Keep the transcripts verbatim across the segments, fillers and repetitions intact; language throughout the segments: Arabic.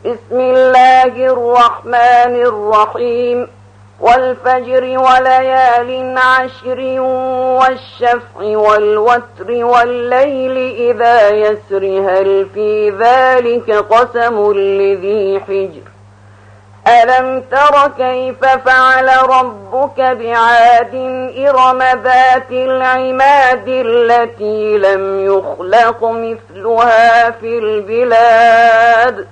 بسم الله الرحمن الرحيم والفجر وليال عشر والشفع والوتر والليل إذا يسر هل في ذلك قسم لذي حجر ألم تر كيف فعل ربك بعاد إرم ذات العماد التي لم يخلق مثلها في البلاد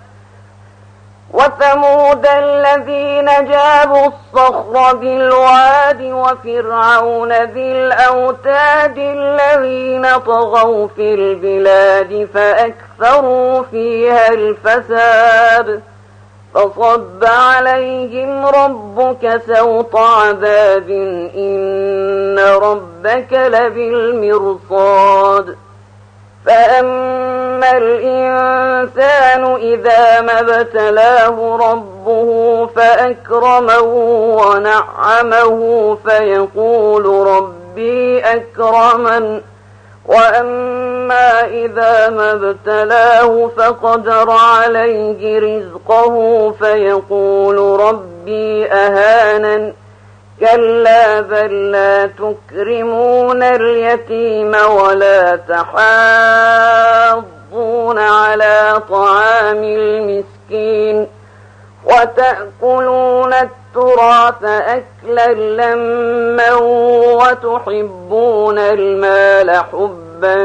وثمود الذين جابوا الصخر بالواد وفرعون ذي الأوتاد الذين طغوا في البلاد فأكثروا فيها الفساد فصب عليهم ربك سوط عذاب إن ربك لبالمرصاد فأما الإنسان إذا ما ابتلاه ربه فأكرمه ونعمه فيقول ربي أكرمن وأما إذا ما ابتلاه فقدر عليه رزقه فيقول ربي أهانن كلا بل لا تكرمون اليتيم ولا تحاضون على طعام المسكين وتأكلون التراث أكلا لما وتحبون المال حبا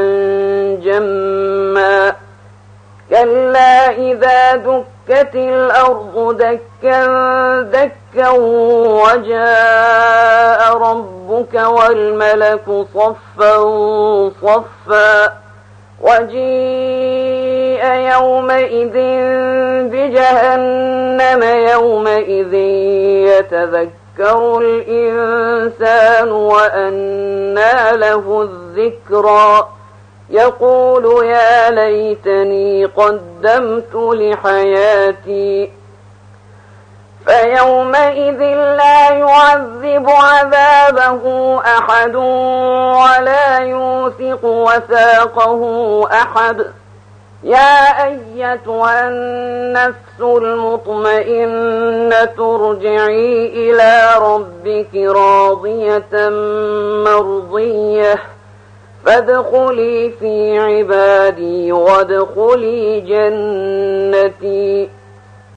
جما كلا إذا دكت الأرض دكا دكا وجاء ربك والملك صفا صفا وجيء يومئذ بجهنم يومئذ يتذكر الإنسان وأنى له الذكرى يقول يا ليتني قدمت لحياتي فيومئذ لا يعذب عذابه أحد ولا يوثق وثاقه أحد يا أيتها النفس المطمئنة ارجعي إلى ربك راضية مرضية فادخلي في عبادي وادخلي جنتي